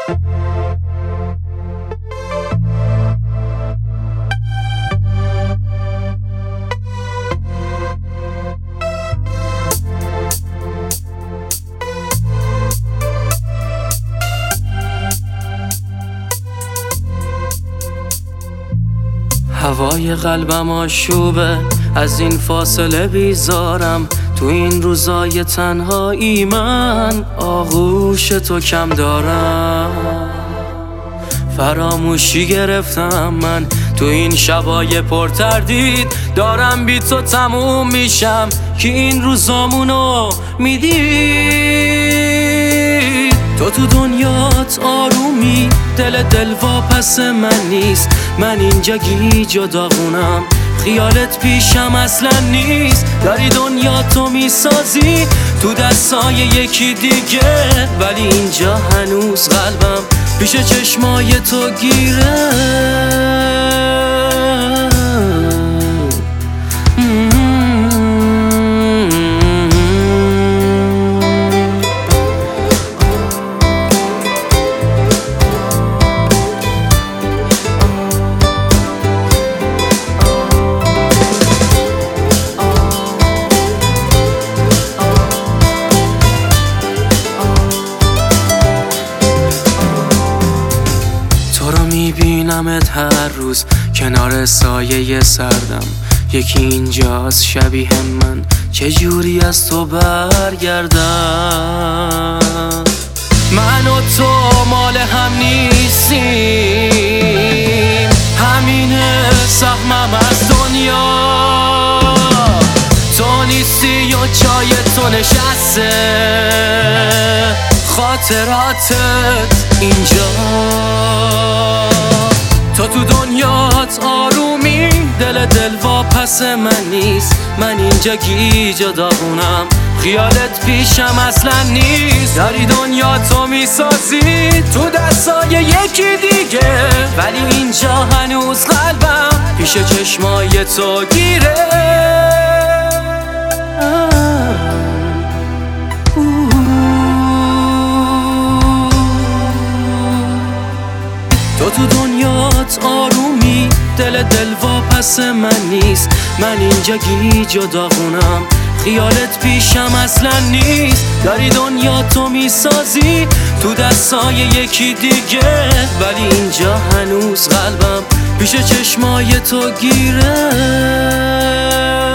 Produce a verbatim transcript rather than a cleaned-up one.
هوای قلبم آشوبه، از این فاصله بیزارم. تو این روزای تنهایی من آغوش تو کم دارم. فراموشی گرفتم من تو این شبای پر تردید، دارم بی تو تموم میشم که این روزامونو میدید. تو تو دنیات آرومی، دل دل واپس من نیست. من اینجا گیج و داغونم، خیالت پیشم اصلا نیست. داری دنیا تو میسازی تو دستای یکی دیگه، ولی اینجا هنوز قلبم پیش چشمای تو گیره. میبینمت هر روز کنار سایه سردم. یکی اینجاست شبیه من، چجوری از تو برگردم؟ من و تو مال هم نیستیم، همینه سهمم از دنیا. تو نیستی و جای تو نشسته، خاطراتت اینجا. تو تو دنیات آرومی، دل دل واپس من نیست. من اینجا گیج و داغونم، خیالت پیشم اصلا نیست. داری دنیا تو میسازی تو دستای یکی دیگه، ولی اینجا هنوز قلبم پیش چشمای تو گیره. تو تو دنیات آرومی، دل دل واپس من نیست. من اینجا گیج و داغونم، خیالت پیشم اصلا نیست. داری دنیا تو میسازی تو دستای یکی دیگه، ولی اینجا هنوز قلبم پیش چشمای تو گیره.